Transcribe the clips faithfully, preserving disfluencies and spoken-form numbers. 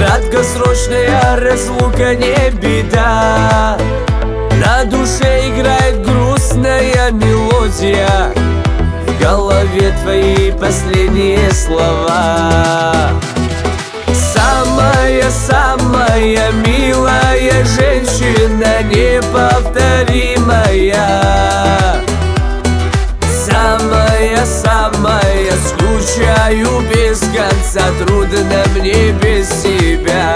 Краткосрочная разлука не беда, на душе играет грустная мелодия, в голове твои последние слова. Самая-самая милая женщина, неповторимая. Самая-самая скучаю без конца, трудно мне без тебя.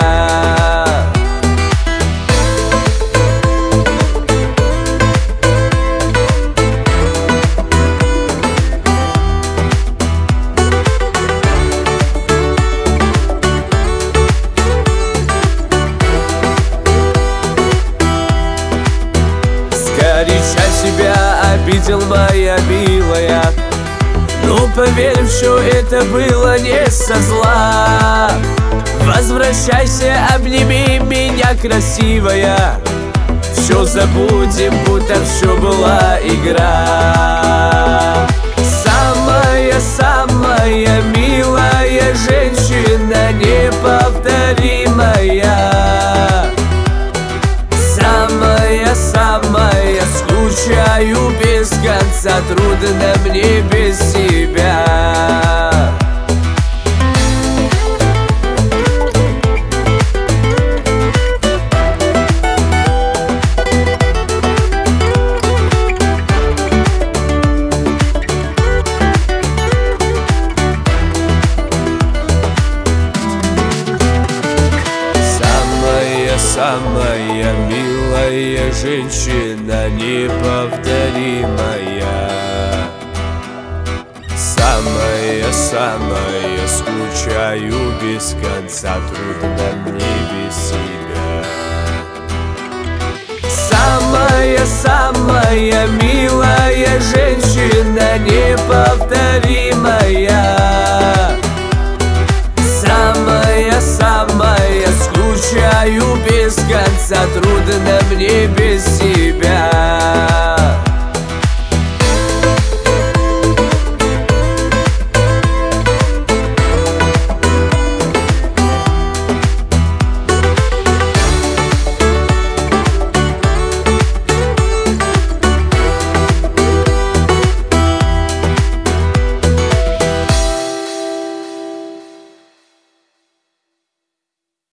Горяча тебя обидел, моя милая, ну поверь, все это было не со зла. Возвращайся, обними меня, красивая, все забудем, будто все была игра. Самая-самая милая женщина, неповторимая. Самая-самая скучаю без конца, трудно мне без тебя. Самая милая женщина, неповторимая. Самая-самая скучаю без конца, трудно мне без себя. Самая-самая милая женщина, неповторимая. Самая-самая скучаю без конца, трудно